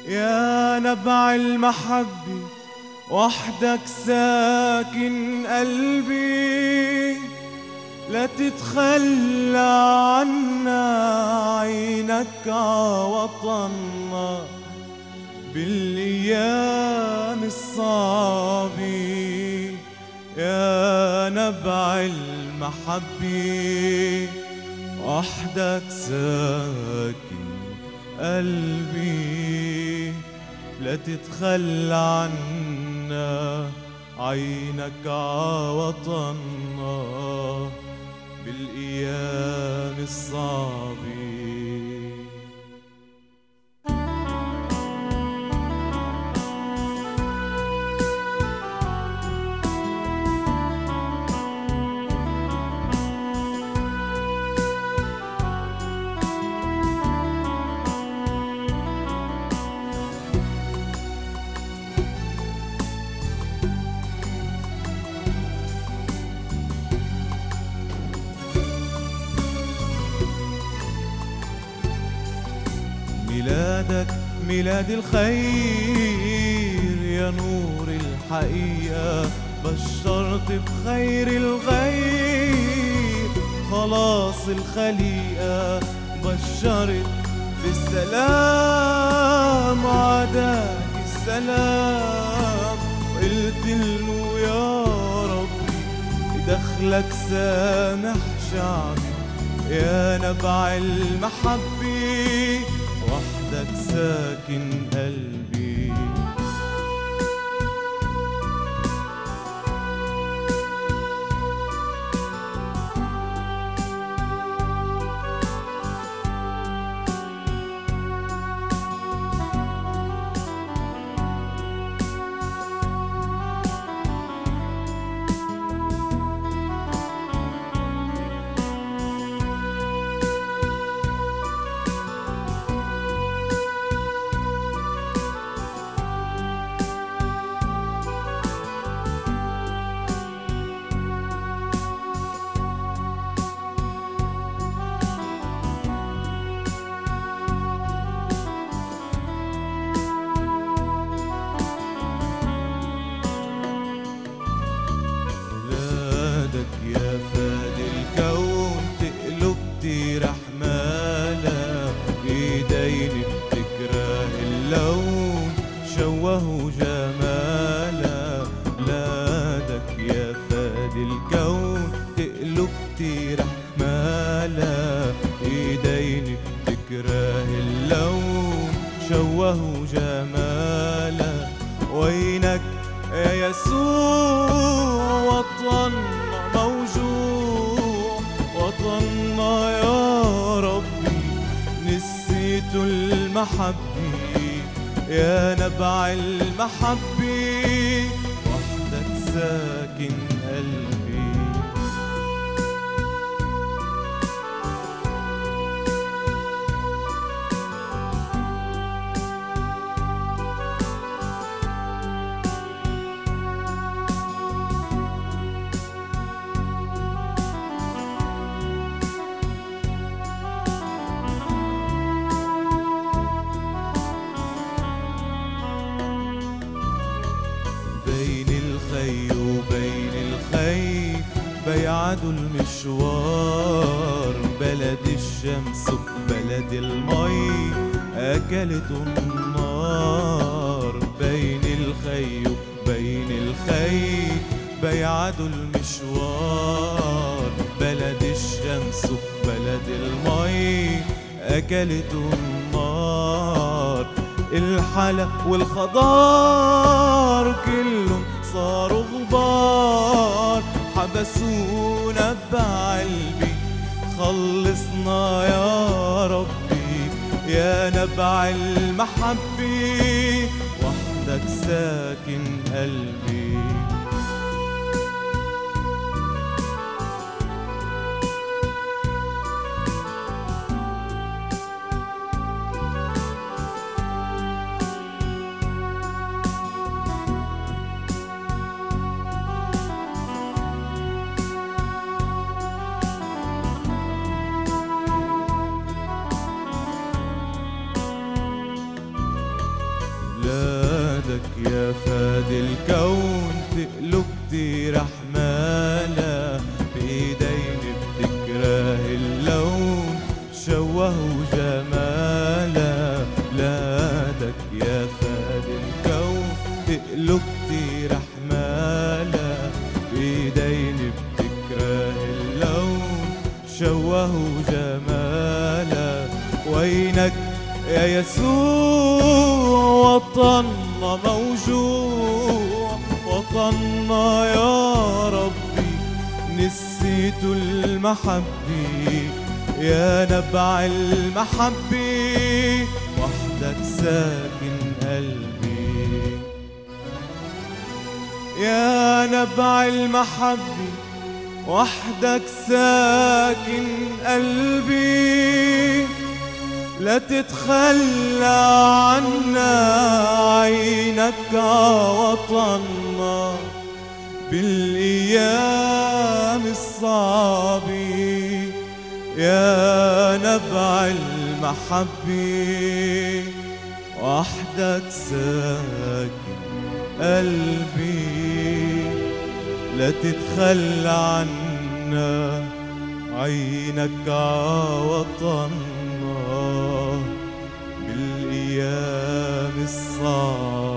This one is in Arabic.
يا نبع المحبة وحدك ساكن قلبي، لا تتخلى عنا عينك عوطنا بالايام الصعبة. يا نبع المحبة وحدك ساكن قلبي، لا تتخلى عنا عينك عوطنا بالايام الصعبة. ميلادك ميلاد الخير يا نور الحقيقة، بشرت بخير الغير خلاص الخليقة، بشرت بالسلام عداك السلام، وقلت له يا ربي دخلك سامح شعبي. يا نبع المحبة وحدك ساكن قلبي. يا فادي الكون تقلب رحمالا، ايدين بتكره اللون شوهوا جمالا. بلادك يا فادي الكون تقلب رحمالا، ايدين بتكره اللون شوهوا جمالا. وينك يا يسوع وطننا موجوع، وطننا يا ربي نسيت المحبة. يا نبع المحبة وحدك ساكن قلبي. بين الخي وبين الخي بيعدوا المشوار، بلد الشمس وبلد المي أكلته النار. بين الخي وبين الخي بيعدوا المشوار، بلد الشمس وبلد المي أكلته النار. الحلا والخضار كلهم صاروا غبار، حبسونا بقلبي خلصنا يا ربي. يا نبع المحبة وحدك ساكن قلبي. شوهوا جمالك. وينك يا يسوع؟ وطننا موجوع، وطننا يا ربي نسيت المحبة. يا نبع المحبة وحدك ساكن قلبي. يا نبع المحبة وحدك ساكن قلبي. لا تتخلى عنا عينك عوطننا بالأيام الصعبة. يا نبع المحبة وحدك ساكن قلبي. لا تتخلى عنا عينك عوطننا بالأيام الصعبة.